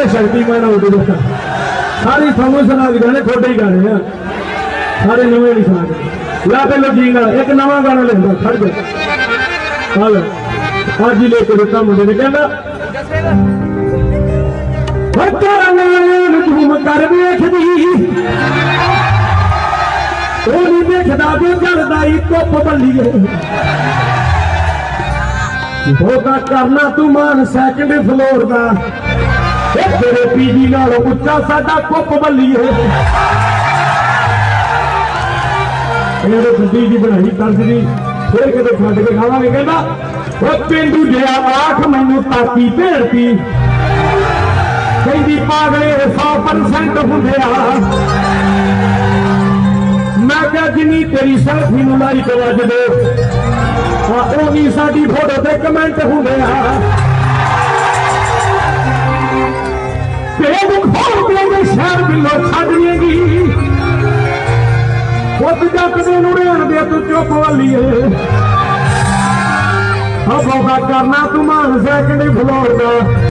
शक्तिमान होते सारी थानू सुना के गाने थोड़े ही गाने हैं सारे नवे नहीं सुना ला पहले जी गाना एक नवा गाना लेंदा खड़ जा हाल आज ही लेके देता मुंडे ने कहना झूम कर वेखदी ਉਹ ਨਹੀਂ ਦੇਖਦਾ ਜੋ ਜਲਦਾ ਹੀ ਧੁੱਪ ਬੱਲੀਏ ਧੋਖਾ ਕਰਨਾ ਤੂੰ ਮਾਨ ਸੈਕੰਡ ਫਲੋਰ ਦਾ ਇਹ ਤੇਰੇ ਪੀਜੀ ਨਾਲੋਂ ਉੱਚਾ ਸਾਡਾ ਕੁੱਪ ਬੱਲੀਏ ਇਹਨੇ ਗੱਡੀ ਦੀ ਬਣਾਈ ਕਰਦੀ ਫਿਰ ਕਿਤੇ ਛੱਡ ਕੇ ਖਾਵਾਂਗੇ ਕਹਿੰਦਾ ਉਹ ਪਿੰਡੂ ਜਿਹਾ ਆਖ ਮੈਨੂੰ ਤਾਕੀ ਭੇੜਤੀ ਕਹਿੰਦੀ ਪਾਗਲੇ 100% ਹੁੰਦੇ ਆ मैं क्या जिनी तेरी सेल्फी नूं लाइक वज दे ओनी साडी फोटो ते कमेंट हुंदे आ तेरे खोल के शहर बिलो छड्ड देगी खुद जट दे नूं रहण दे तू चुप वालीए अब करना तू मान सैकंड फ्लोर दा